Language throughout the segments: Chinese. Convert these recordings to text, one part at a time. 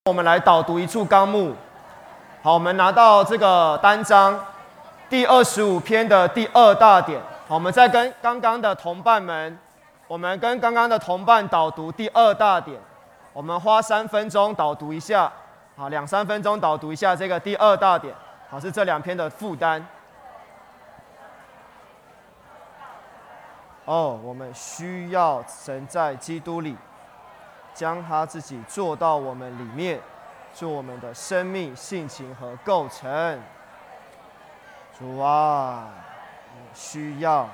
我们来导读一处纲目。好，我们拿到这个单章第25篇的第2大点。好，我们再跟刚刚的同伴们，导读第2大点。我们花3分钟导读一下，好，2-3分钟导读一下这个第2大点。好，是这2篇的负担。我们需要神在基督里，将他自己做到我们里面，做我们的生命、性情和构成。主啊，需要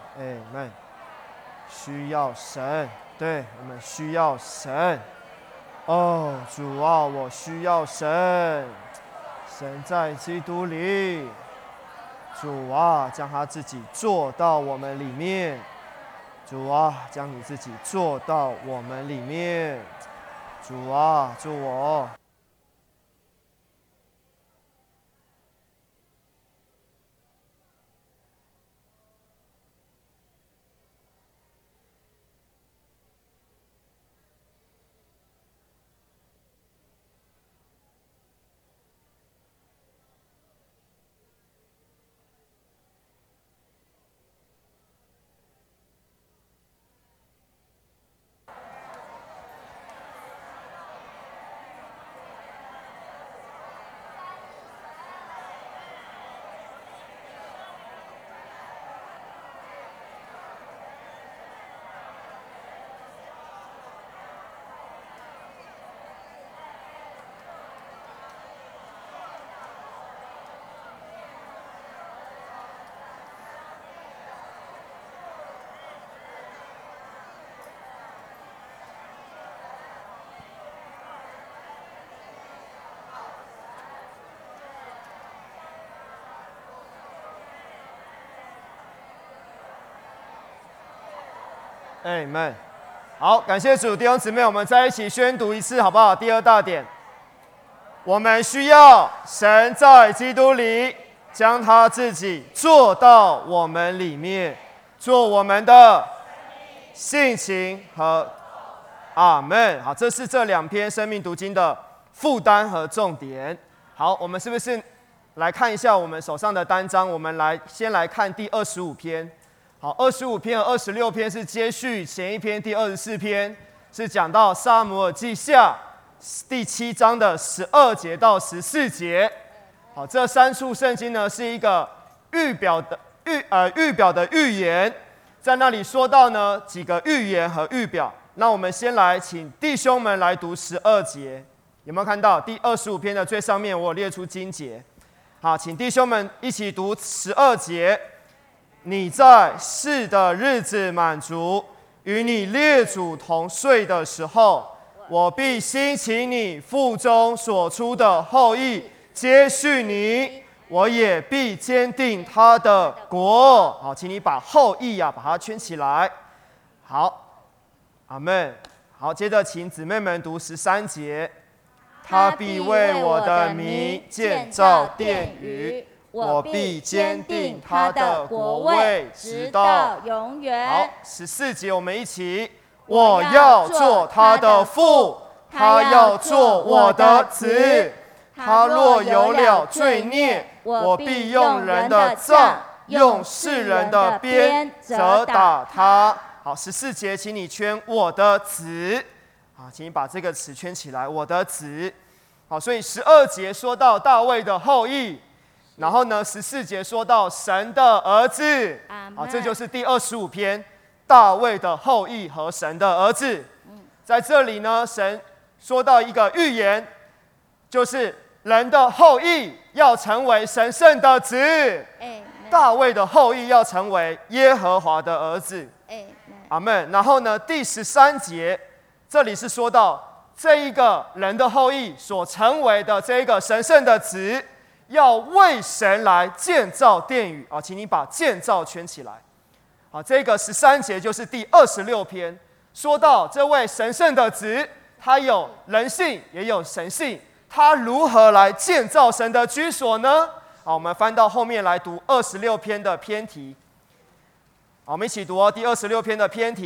需要神，对，我们需要神。主啊，我需要神，神在基督里，主啊，将他自己做到我们里面。主啊，将你自己做到我们里面。主啊，助我。Amen。好，感谢主，弟兄姊妹，我们再一起宣读一次，好不好？第2大点，我们需要神在基督里，将他自己做到我们里面，做我们的性情和阿们。好，这是这2篇生命读经的负担和重点。好，我们是不是来看一下我们手上的单章？我们先来看第25篇。好，25篇和26篇是接续前一篇第24篇，是讲到撒母耳记下第7章的12节到14节。好，这3处圣经呢是一个预表的预言，在那里说到呢几个预言和预表。那我们先来请弟兄们来读12节，有没有看到第25篇的最上面我有列出经节？好，请弟兄们一起读12节。你在世的日子满足，与你列祖同睡的时候，我必兴起你腹中所出的后裔，接续你，我也必坚定他的国。好，请你把后裔把它圈起来。好，阿们。好，接着请姊妹们读13节。他必为我的名建造殿宇，我必坚定他的国位，直到永远。好，14节我们一起，我要做他的父，他要做我的子。他若有了罪孽，我必用人的杖，用世人的鞭责打他。好，14节，请你圈我的子。好，请你把这个词圈起来，我的子。好，所以12节说到大卫的后裔。然后呢，14节说到神的儿子，好，这就是第25篇大卫的后裔和神的儿子。在这里呢，神说到一个预言，就是人的后裔要成为神圣的子，大卫的后裔要成为耶和华的儿子。阿们。然后呢，第13节，这里是说到这一个人的后裔所成为的这一个神圣的子。要为神来建造殿宇啊，请你把建造圈起来。好，这个13节就是第26篇，说到这位神圣的子，他有人性也有神性，他如何来建造神的居所呢？好，我们翻到后面来读26篇的篇题。好，我们一起读第26篇的篇题。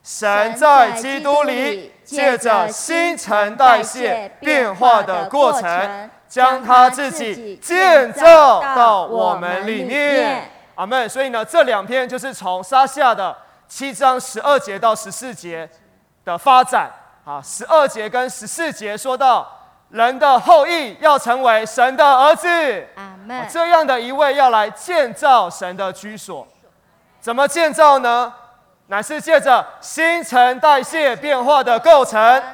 神在基督里借着新陈代谢变化的过程，将他自己建造到我们里面。阿们。所以呢，这2篇就是从撒下的7章12节到14节的发展。12节跟14节说到人的后裔要成为神的儿子， 阿们。 这样的一位要来建造神的居所。怎么建造呢？乃是借着新陈代谢变化的构成，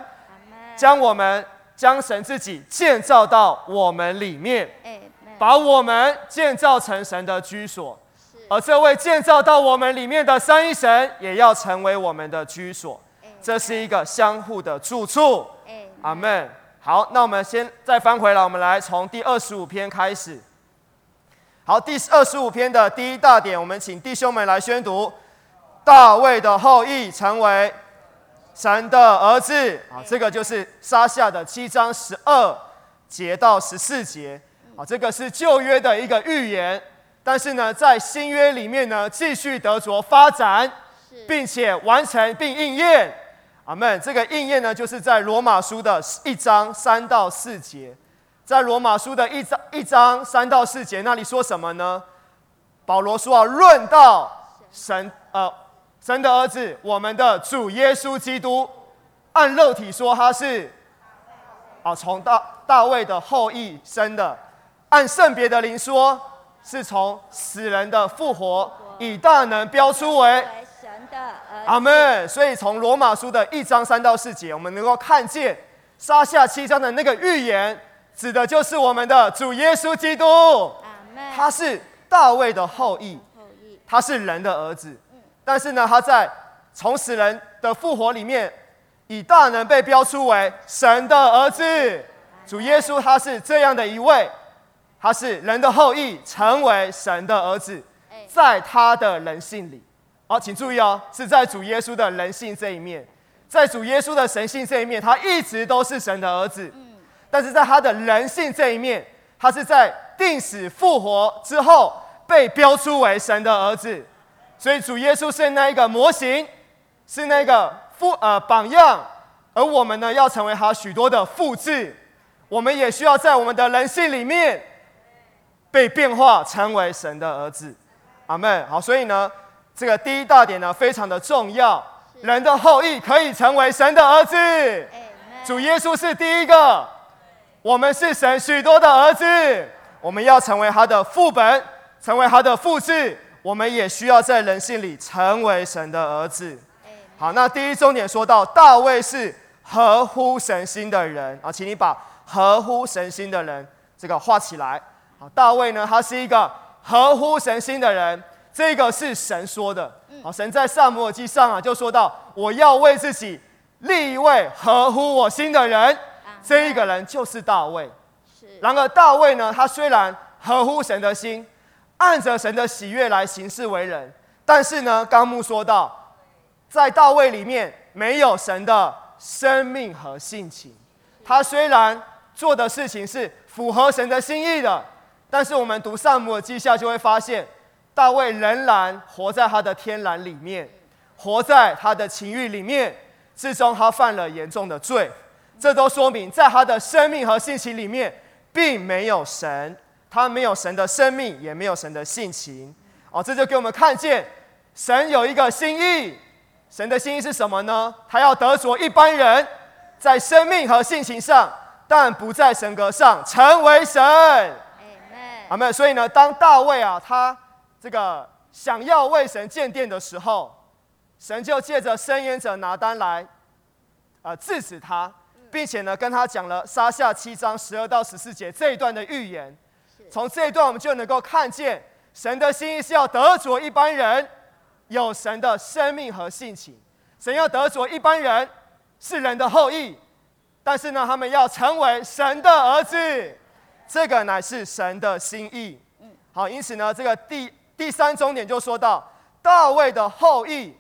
将神自己建造到我们里面，把我们建造成神的居所。而这位建造到我们里面的三一神，也要成为我们的居所。这是一个相互的住处。阿们。好，那我们先再翻回来，我们来从第25篇开始。好，第25篇的第1大点，我们请弟兄们来宣读：大卫的后裔成为神的儿子。这个就是撒下的7章12节到14节。这个是旧约的一个预言，但是呢，在新约里面呢，继续得着发展，并且完成并应验。阿们。这个应验呢，就是在罗马书的1章3到4节。在罗马书的1章3到4节那里说什么呢？保罗说论到神的儿子，我们的主耶稣基督，按肉体说他是从大卫的后裔生的，按圣别的灵说是从死人的复活，以大能标出为神的儿子。 阿们。所以从罗马书的1章3到4节，我们能够看见撒下7章的那个预言，指的就是我们的主耶稣基督。他是大卫的后裔，他是人的儿子。但是呢，他在从死人的复活里面，以大能被标出为神的儿子。主耶稣他是这样的一位，他是人的后裔，成为神的儿子，在他的人性里。好，请注意是在主耶稣的人性这一面，在主耶稣的神性这一面，他一直都是神的儿子。但是在他的人性这一面，他是在定死复活之后被标出为神的儿子。所以主耶稣是那一个模型，是那个榜样，而我们呢，要成为他许多的复制。我们也需要在我们的人性里面被变化，成为神的儿子。阿们。好，所以呢，这个第1大点呢，非常的重要。人的后裔可以成为神的儿子。主耶稣是第一个，我们是神许多的儿子，我们要成为他的副本，成为他的复制。我们也需要在人性里成为神的儿子。好，那第一重点说到大卫是合乎神心的人。请你把合乎神心的人这个画起来。好，大卫呢，他是一个合乎神心的人，这个是神说的。好，神在撒母耳记上就说到，我要为自己立一位合乎我心的人，这一个人就是大卫。然而大卫呢，他虽然合乎神的心，按着神的喜悦来行事为人，但是呢，纲目说到，在大卫里面没有神的生命和性情。他虽然做的事情是符合神的心意的，但是我们读撒母耳记下就会发现，大卫仍然活在他的天然里面，活在他的情欲里面，最终他犯了严重的罪。这都说明在他的生命和性情里面并没有神，他没有神的生命，也没有神的性情。这就给我们看见神有一个心意。神的心意是什么呢？他要得着一般人在生命和性情上，但不在神格上成为神。阿们。所以呢，当大卫他这个想要为神建殿的时候，神就借着申言者拿单来制止他，并且呢跟他讲了撒下7章12到14节这一段的预言。从这一段我们就能够看见神的心意是要得着一般人有神的生命和性情。神要得着一般人是人的后裔，但是呢他们要成为神的儿子，这个乃是神的心意。好，因此呢这个第3重点就说到大卫的后裔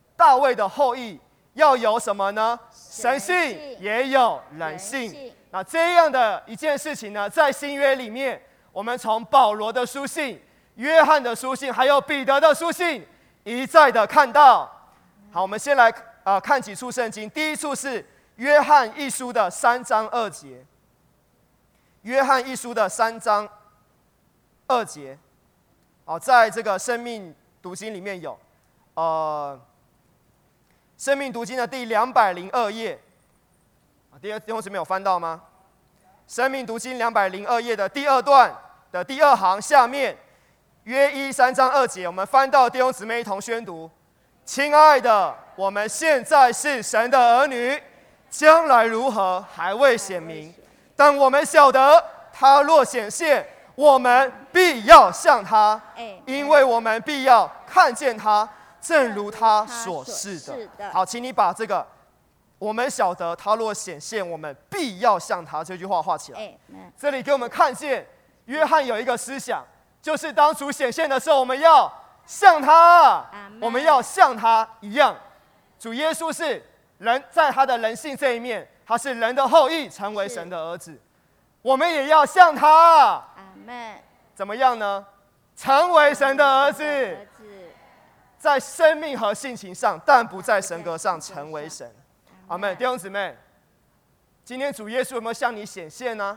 要有什么呢？神性也有人性。那这样的一件事情呢，在新约里面，我们从保罗的书信、约翰的书信，还有彼得的书信，一再的看到。好，我们先来看几处圣经。第一处是约翰一书的3章2节，约翰一书的3章2节，在这个生命读经里面有，生命读经的第202页，弟兄姊妹有翻到吗？生命读经202页的第2段的第2行下面，约1 3章2节，我们翻到弟兄姊妹一同宣读。亲爱的，我们现在是神的儿女，将来如何还未显明，但我们晓得，他若显现，我们必要像他，因为我们必要看见他，正如他所示的。好，请你把这个“我们晓得他若显现，我们必要像他”这句话画起来。这里给我们看见，约翰有一个思想，就是当主显现的时候，我们要像他，我们要像他一样。主耶稣是人，在他的人性这一面，他是人的后裔，成为神的儿子。我们也要像他，怎么样呢？成为神的儿子，在生命和性情上，但不在神格上成为神。阿们。弟兄姊妹，今天主耶稣有没有向你显现呢？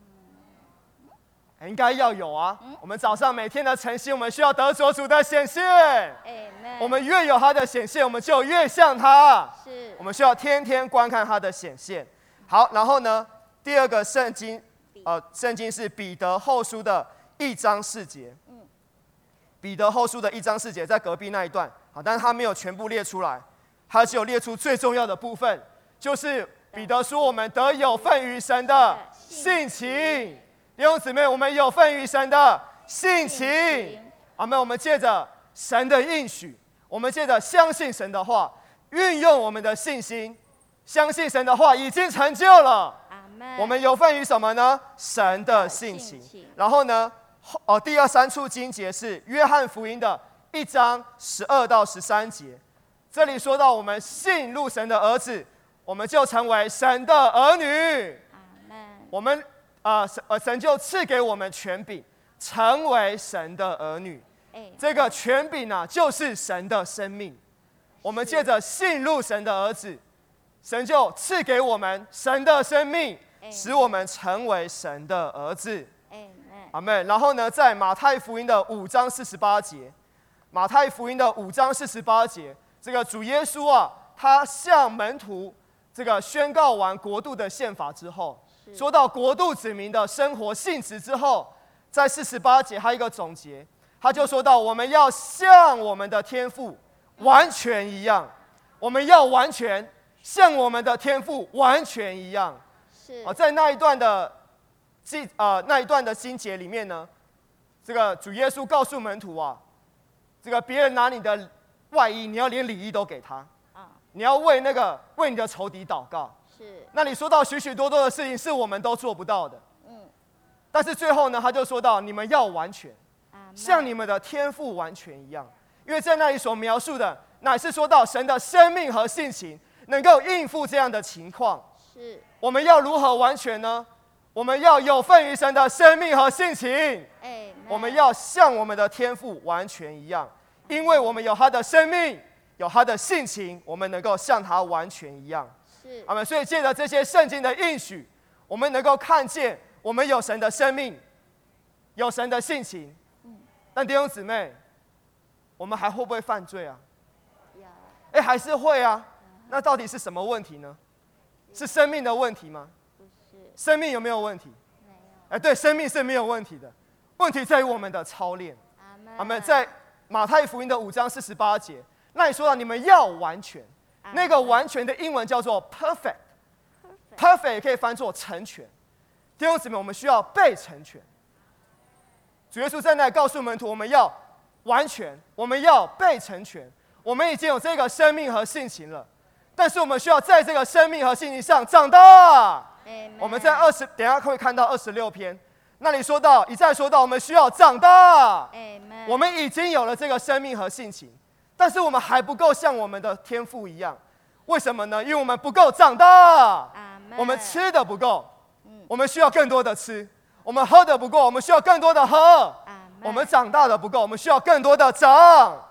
应该要有啊！我们早上每天的晨曦，我们需要得着主的显现。我们越有他的显现，我们就越像他。我们需要天天观看他的显现。好，然后呢，第二个圣经，圣经是彼得后书的1章4节。彼得后书的1章4节在隔壁那一段，好，但是他没有全部列出来，他只有列出最重要的部分，就是彼得说我们得有份于神的性情。弟兄姊妹，我们有份于神的性情。阿们。我们借着神的应许，我们借着相信神的话，运用我们的信心，相信神的话已经成就了。我们有份于什么呢？神的性情。然后呢，第3处经节是约翰福音的1章12到13节。这里说到，我们信入神的儿子，我们就成为神的儿女。我们神就赐给我们权柄，成为神的儿女。这个权柄呢，就是神的生命。我们借着信入神的儿子，神就赐给我们神的生命，使我们成为神的儿子。阿们。然后呢，在马太福音的5章48节，马太福音的5章48节，这个主耶稣啊，他向门徒这个宣告完国度的宪法之后，说到国度子民的生活性质之后，在48节还有一个总结，他就说到我们要像我们的天父完全一样，我们要完全像我们的天父完全一样。在那一段的经节里面呢，这个主耶稣告诉门徒啊，这个别人拿你的外衣，你要连里衣都给他，你要为你的仇敌祷告。那里说到许许多多的事情是我们都做不到的，但是最后呢，他就说到你们要完全，像你们的天父完全一样，因为在那里所描述的乃是说到神的生命和性情能够应付这样的情况。我们要如何完全呢？我们要有份于神的生命和性情，我们要像我们的天父完全一样，因为我们有他的生命，有他的性情，我们能够像他完全一样。阿们。所以借着这些圣经的应许，我们能够看见我们有神的生命，有神的性情。但弟兄姊妹，我们还会不会犯罪啊？还是会啊。那到底是什么问题呢？是生命的问题吗？不是。生命有没有问题？没有。对，生命是没有问题的，问题在于我们的操练。阿们。在马太福音的5章48节，那里说到你们要完全。那个完全的英文叫做 perfect，perfect 也可以翻作成全。弟兄姊妹，我们需要被成全。主耶稣在那里告诉门徒，我们要完全，我们要被成全。我们已经有这个生命和性情了，但是我们需要在这个生命和性情上长大。我们在等一下会看到26篇，那里说到，一再说到，我们需要长大。我们已经有了这个生命和性情，但是我们还不够像我们的天父一样。为什么呢？因为我们不够长大，我们吃的不够，我们需要更多的吃；我们喝的不够，我们需要更多的喝；我们长大的不够，我们需要更多的长。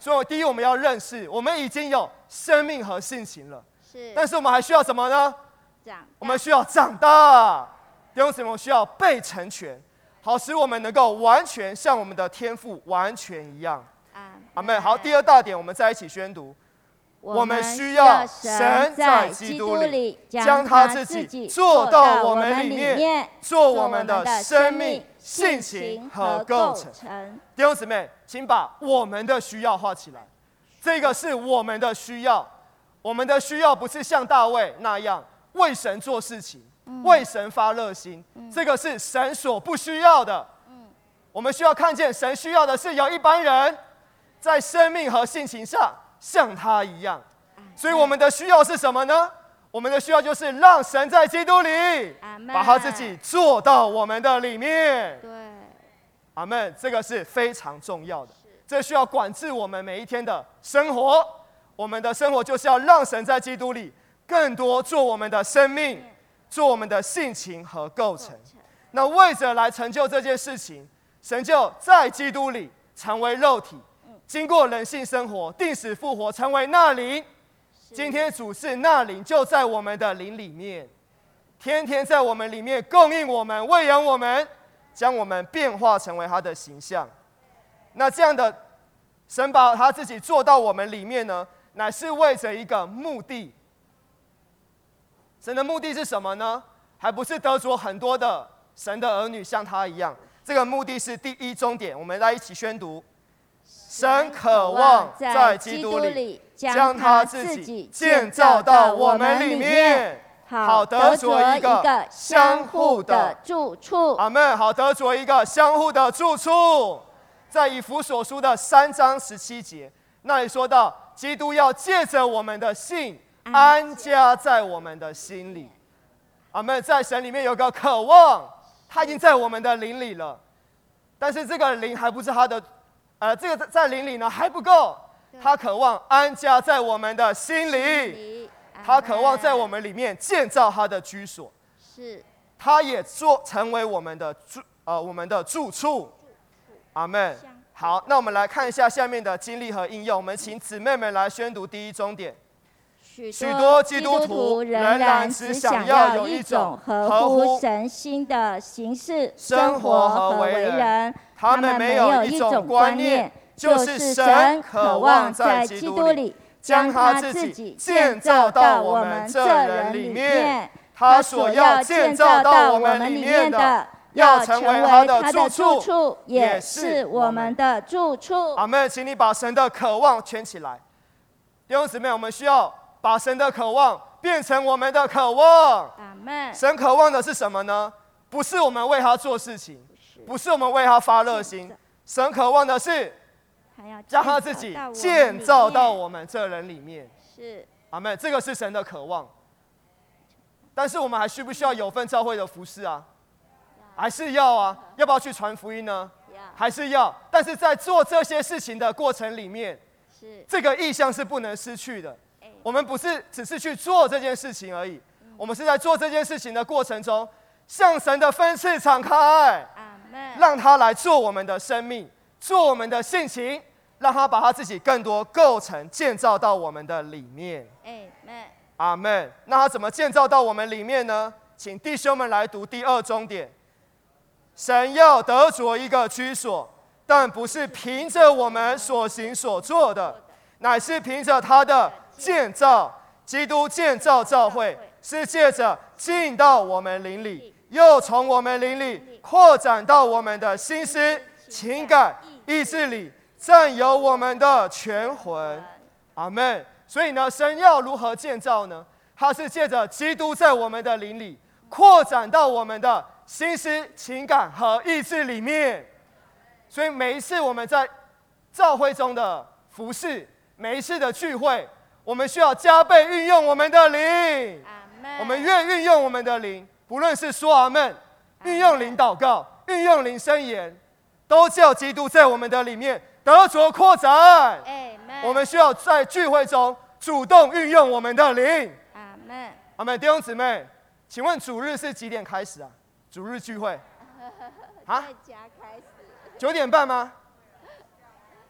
所以第一，我们要认识，我们已经有生命和性情了。 是。 但是我们还需要什么呢？我们需要长大。弟兄姊妹，我们需要被成全，好使我们能够完全像我们的天父完全一样。阿们。好，第二大点，我们再一起宣读。我们需要神在基督里将他自己做到我们里面，做我们的生命、性情和构成。弟兄姊妹，请把我们的需要画起来。这个是我们的需要，我们的需要不是像大卫那样为神做事情，为神发热心。这个是神所不需要的。我们需要看见神需要的是有一般人在生命和性情上像他一样。所以我们的需要是什么呢？我们的需要就是让神在基督里把他自己做到我们的里面。 对， 阿们。这个是非常重要的，这需要管制我们每一天的生活。我们的生活就是要让神在基督里更多做我们的生命，做我们的性情和构成。那为着来成就这件事情，神就在基督里成为肉体，经过人性生活，定死复活，成为那灵。今天主是那灵，就在我们的灵里面，天天在我们里面供应我们，喂养我们，将我们变化成为他的形象。那这样的神把他自己做到我们里面呢，乃是为着一个目的。神的目的是什么呢？还不是得着很多的神的儿女像他一样。这个目的是第一终点，我们来一起宣读。神渴望在基督里将他自己建造到我们里面，好得着一个相互的住处。 阿们。好得着一个相互的住处。在以弗所书的3章17节，那里说到，基督要借着我们的信安家在我们的心里。阿们。在神里面有个渴望，他已经在我们的灵里了，但是这个灵还不是他的。这个在灵里呢还不够，他渴望安家在我们的心里，他渴望在我们里面建造他的居所， 是， 他也成为我们的住处。阿们。好，那我们来看一下下面的经历和应用。我们请姊妹们来宣读第一终点。许多基督徒仍然只想要有一种合乎神心的形式生活和为人，他们没有一种观念，就是神渴望在基督里将他自己建造到我们这人里面。他所要建造到我们里面的，要成为他的住处， 也是我们的住处。 阿们。请你把神的渴望圈起来。弟兄姊妹，我们需要把神的渴望变成我们的渴望。 阿们。 神渴望的是什么呢？不是我们为他做事情，不是我们为他发热心。神渴望的是将他自己建造到我们这人里面。 是。 阿们。这个是神的渴望。但是我们还需不需要有份教会的服事啊？还是要啊？要不要去传福音呢？还是要。但是在做这些事情的过程里面，这个意向是不能失去的。我们不是只是去做这件事情而已，我们是在做这件事情的过程中，向神的分赐敞开，让他来做我们的生命，做我们的性情，让他把他自己更多构成建造到我们的里面。阿们。那他怎么建造到我们里面呢？请弟兄们来读第二终点。神要得着一个居所，但不是凭着我们所行所做的，乃是凭着他的建造。基督建造教会，是借着进到我们灵里，又从我们灵里扩展到我们的心思、情感、意志里，占有我们的全魂。阿们。所以呢，神要如何建造呢？他是借着基督在我们的灵里扩展到我们的心思、情感和意志里面。所以每一次我们在教会中的服事，每一次的聚会，我们需要加倍运用我们的灵。我们越运用我们的灵，不论是说阿们，运用灵祷告，运用灵申言，都叫基督在我们的里面得着扩展。我们需要在聚会中主动运用我们的灵。 阿们。 阿们。弟兄姊妹，请问主日是几点开始啊？主日聚会啊？ 在家开始。 9点半吗？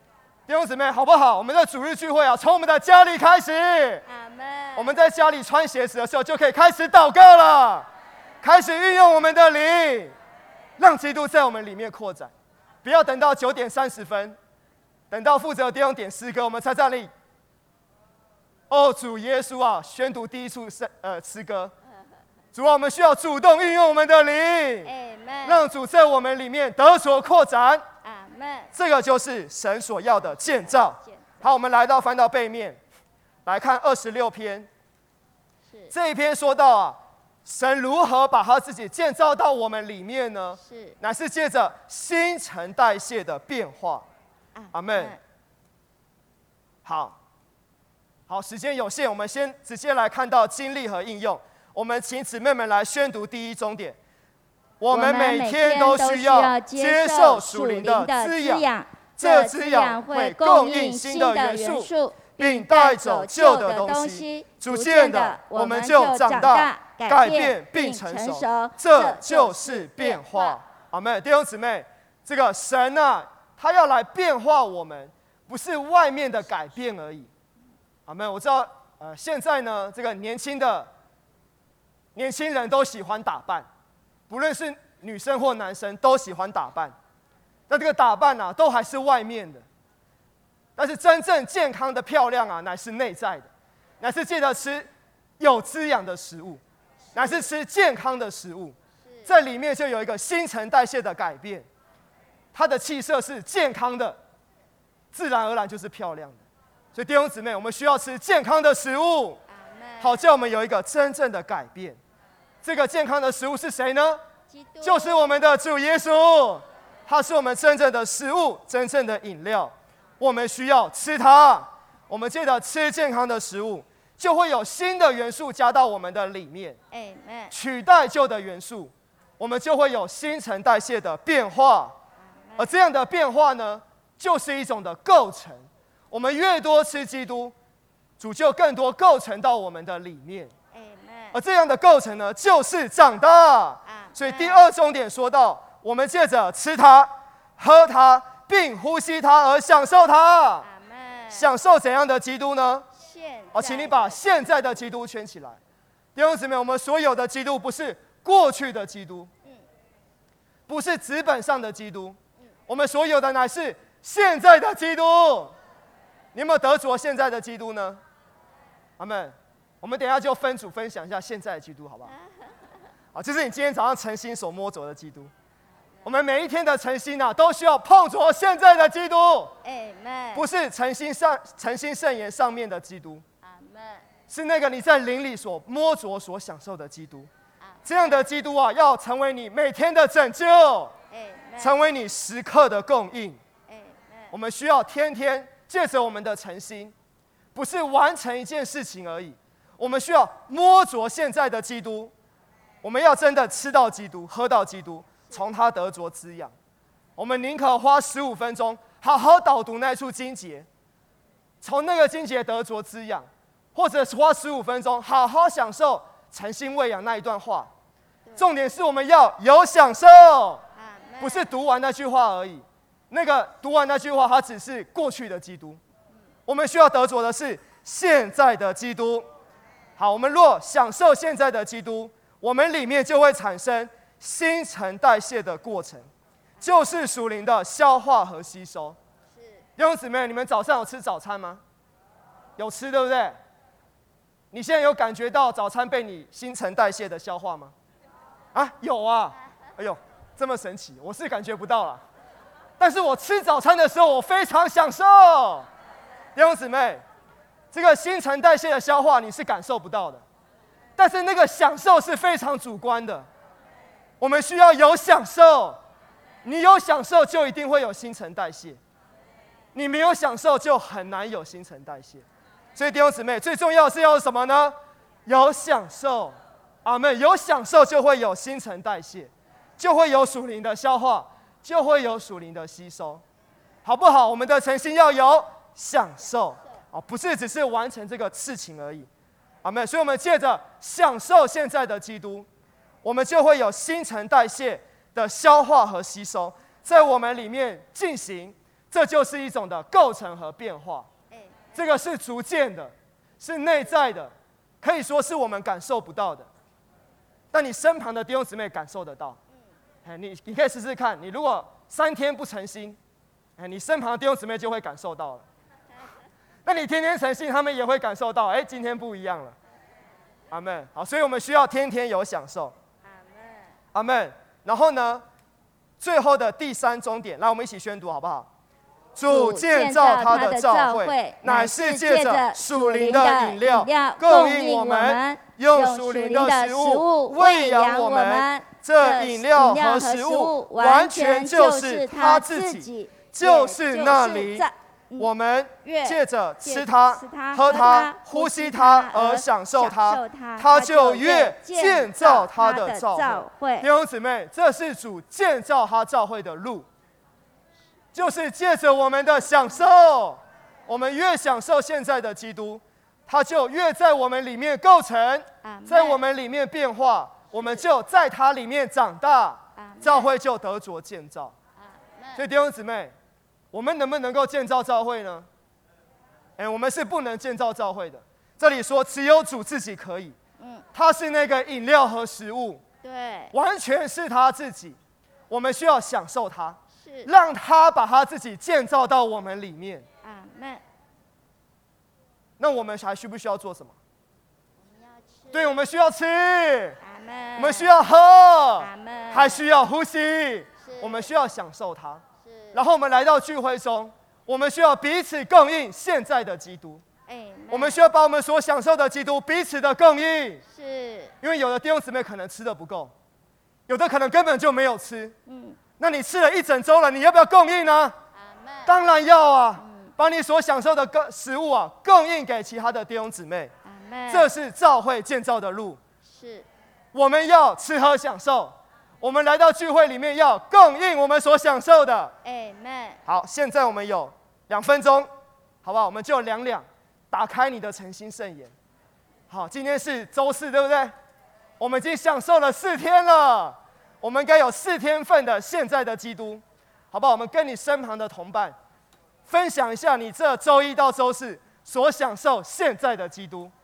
弟兄姊妹，好不好？我们的主日聚会啊，从我们的家里开始。 阿们。 我们在家里穿鞋子的时候，就可以开始祷告了，开始运用我们的灵，让基督在我们里面扩展。不要等到9:30，等到负责的弟兄点诗歌，我们才在那里。哦，主耶稣啊，宣读第一处诗歌。主啊，我们需要主动运用我们的灵，让主在我们里面得所扩展。这个就是神所要的建造。好，我们翻到背面，来看26篇。这一篇说到啊，神如何把他自己建造到我们里面呢？乃是借着新陈代谢的变化。阿们。好，时间有限，我们先直接来看到经历和应用。我们请姊妹们来宣读第一终点。我们每天都需要接受属灵的滋养，这滋养会供应新的元素，并带走旧的东西。逐渐的，我们就长大、改变并成熟。这就是变化。阿们。弟兄姊妹，这个神啊，他要来变化我们，不是外面的改变而已。阿们。我知道，现在呢，这个年轻人都喜欢打扮，不论是女生或男生都喜欢打扮。那这个打扮啊，都还是外面的。但是真正健康的漂亮啊，乃是内在的，乃是借着吃有滋养的食物，乃是吃健康的食物，在里面就有一个新陈代谢的改变。它的气色是健康的，自然而然就是漂亮的。所以弟兄姊妹，我们需要吃健康的食物，好叫我们有一个真正的改变。这个健康的食物是谁呢？就是我们的主耶稣，他是我们真正的食物，真正的饮料。我们需要吃它。我们借着吃健康的食物，就会有新的元素加到我们的里面，取代旧的元素，我们就会有新陈代谢的变化。而这样的变化呢，就是一种的构成。我们越多吃基督，主就更多构成到我们的里面。而这样的构成呢，就是长大。所以第二重点说到，我们借着吃它、喝它，并呼吸它而享受它。享受怎样的基督呢？请你把现在的基督圈起来。弟兄姊妹，我们所有的基督不是过去的基督，不是纸本上的基督，我们所有的乃是现在的基督。你有没有得着现在的基督呢？阿们。我们等一下就分组分享一下现在的基督，好不好？好，就是你今天早上诚心所摸着的基督。我们每一天的诚心啊，都需要碰着现在的基督。不是诚心圣言上面的基督，是那个你在灵里所摸着、所享受的基督。这样的基督啊，要成为你每天的拯救，成为你时刻的供应。我们需要天天借着我们的诚心，不是完成一件事情而已。我们需要摸着现在的基督，我们要真的吃到基督，喝到基督，从他得着滋养。我们宁可花15分钟好好导读那处经节，从那个经节得着滋养，或者是花15分钟好好享受诚心喂养那一段话。重点是我们要有享受，不是读完那句话而已。那个读完那句话，它只是过去的基督。我们需要得着的是现在的基督。好，我们若享受现在的基督，我们里面就会产生新陈代谢的过程，就是属灵的消化和吸收。弟兄姊妹，你们早上有吃早餐吗？有吃，对不对？你现在有感觉到早餐被你新陈代谢的消化吗？有啊！哎呦，这么神奇，我是感觉不到了。但是我吃早餐的时候，我非常享受。弟兄姊妹，这个新陈代谢的消化你是感受不到的，但是那个享受是非常主观的。我们需要有享受，你有享受就一定会有新陈代谢，你没有享受就很难有新陈代谢。所以弟兄姊妹，最重要的是要什么呢？有享受。阿们。有享受就会有新陈代谢，就会有属灵的消化，就会有属灵的吸收，好不好？我们的诚心要有享受，不是只是完成这个事情而已。阿们。所以我们借着享受现在的基督，我们就会有新陈代谢的消化和吸收，在我们里面进行， 这就是一种的构成和变化。这个是逐渐的，是内在的，可以说是我们感受不到的，但你身旁的弟兄姊妹感受得到。你可以试试看，你如果3天不诚心，你身旁的弟兄姊妹就会感受到了。那你天天诚心，他们也会感受到，今天不一样了。阿们。好，所以我们需要天天有享受。阿们。然后呢，最后的第3终点，来我们一起宣读好不好？主建造他的教会，乃是借着属灵的饮料供应我们，用属灵的食物喂养我们。这饮料和食物完全就是他自己，就是那灵。我们借着吃它、喝它、呼吸它而享受它，它就越建造他的教会。弟兄姊妹，这是主建造他教会的路，就是借着我们的享受，我们越享受现在的基督，他就越在我们里面构成，在我们里面变化，我们就在他里面长大，教会就得着建造。所以弟兄姊妹，我们能不能够建造教会呢？我们是不能建造教会的。这里说只有主自己可以，他是那个饮料和食物， 对， 完全是他自己，我们需要享受他，让他把他自己建造到我们里面。 阿们。 那我们还需不需要做什么？ 我们要吃。 对，我们需要吃。 阿们。 我们需要喝。 阿们。 还需要呼吸。我们需要享受它。然后我们来到聚会中，我们需要彼此供应现在的基督。我们需要把我们所享受的基督彼此的供应。是。因为有的弟兄姊妹可能吃的不够，有的可能根本就没有吃。那你吃了1整周了，你要不要供应呢？当然要啊！把你所享受的食物供应给其他的弟兄姊妹。这是教会建造的路。是。我们要吃喝享受。我们来到聚会里面要供应我们所享受的。好，现在我们有2分钟，好不好？我们就两打开你的诚心圣言。好，今天是周4，对不对？我们已经享受了4天了，我们应该有4天份的现在的基督，好不好？我们跟你身旁的同伴分享一下你这周1到周4所享受现在的基督。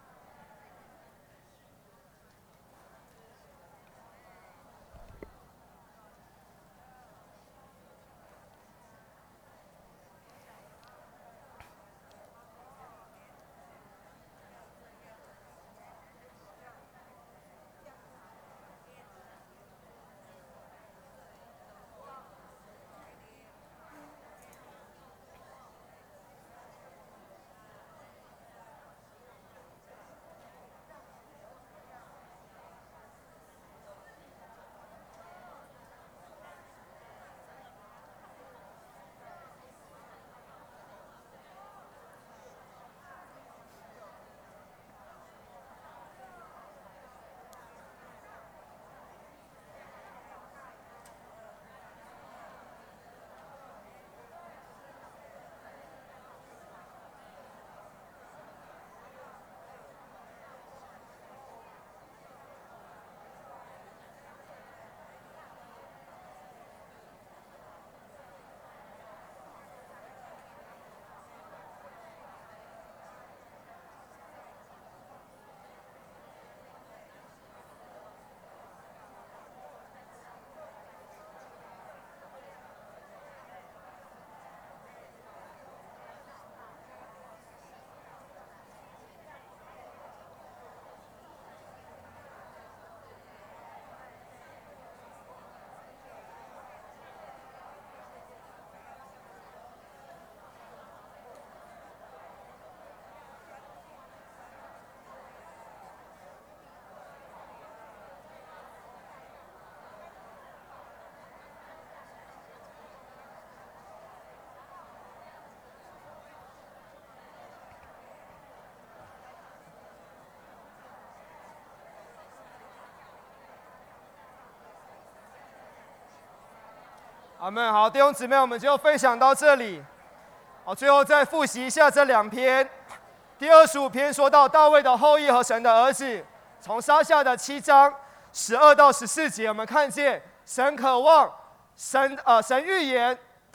阿们。好，弟兄姊妹，我们就分享到这里。好，最后再复习一下这2篇。第25篇说到大卫的后裔和神的儿子，从撒下的7章12到14节，我们看见神渴望神预言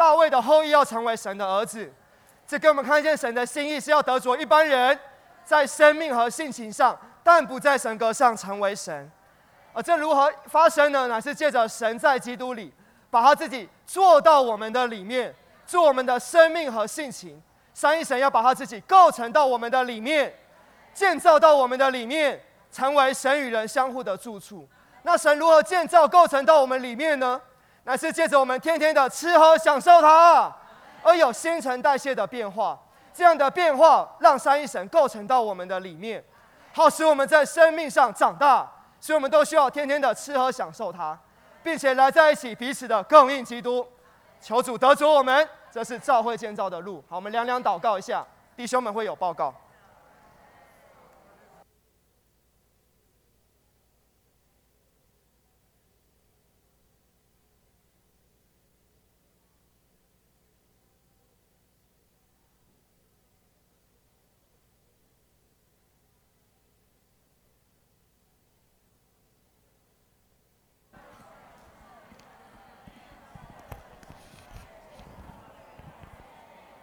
大卫的后裔要成为神的儿子。这给我们看见神的心意是要得着一般人在生命和性情上，但不在神格上成为神。而这如何发生呢？乃是借着神在基督里，把他自己做到我们的里面，做我们的生命和性情。三一神要把他自己构成到我们的里面，建造到我们的里面，成为神与人相互的住处。那神如何建造构成到我们里面呢？乃是借着我们天天的吃喝享受它，而有新陈代谢的变化。这样的变化让三一神构成到我们的里面，好使我们在生命上长大。所以我们都需要天天的吃喝享受它，并且来在一起彼此的供应基督。求主得着我们，这是教会建造的路。好，我们两祷告一下，弟兄们会有报告。